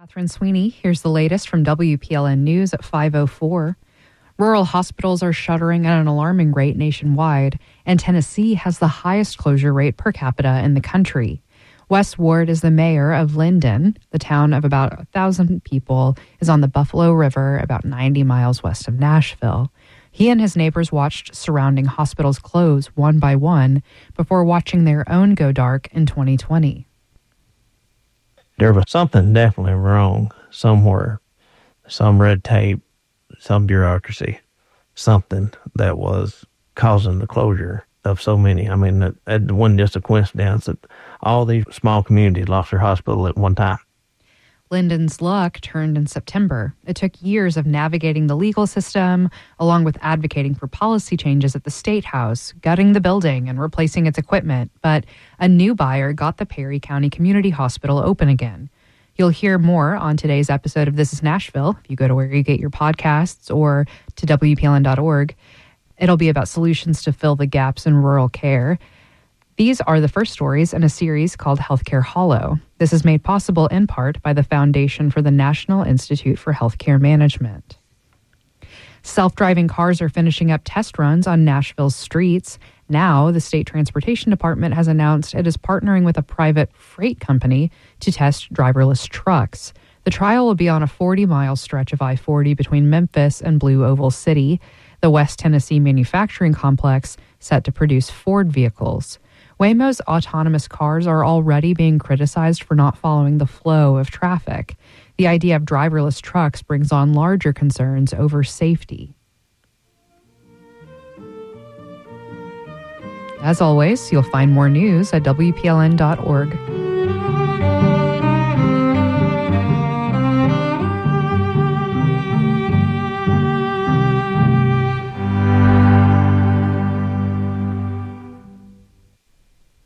Catherine Sweeney, here's the latest from WPLN News at 5:04. Rural hospitals are shuttering at an alarming rate nationwide, and Tennessee has the highest closure rate per capita in the country. Wes Ward is the mayor of Linden. The town of about 1,000 people is on the Buffalo River, about 90 miles west of Nashville. He and his neighbors watched surrounding hospitals close one by one before watching their own go dark in 2020. There was something definitely wrong somewhere. Some red tape, some bureaucracy, something that was causing the closure of so many. I mean, it wasn't just a coincidence that all these small communities lost their hospital at one time. Linden's luck turned in September. It took years of navigating the legal system, along with advocating for policy changes at the State House, gutting the building and replacing its equipment. But a new buyer got the Perry County Community Hospital open again. You'll hear more on today's episode of This is Nashville if you go to where you get your podcasts or to WPLN.org. It'll be about solutions to fill the gaps in rural care. These are the first stories in a series called Healthcare Hollow. This is made possible in part by the Foundation for the National Institute for Healthcare Management. Self-driving cars are finishing up test runs on Nashville's streets. Now, the State Transportation Department has announced it is partnering with a private freight company to test driverless trucks. The trial will be on a 40-mile stretch of I-40 between Memphis and Blue Oval City, the West Tennessee manufacturing complex set to produce Ford vehicles. Waymo's autonomous cars are already being criticized for not following the flow of traffic. The idea of driverless trucks brings on larger concerns over safety. As always, you'll find more news at WPLN.org.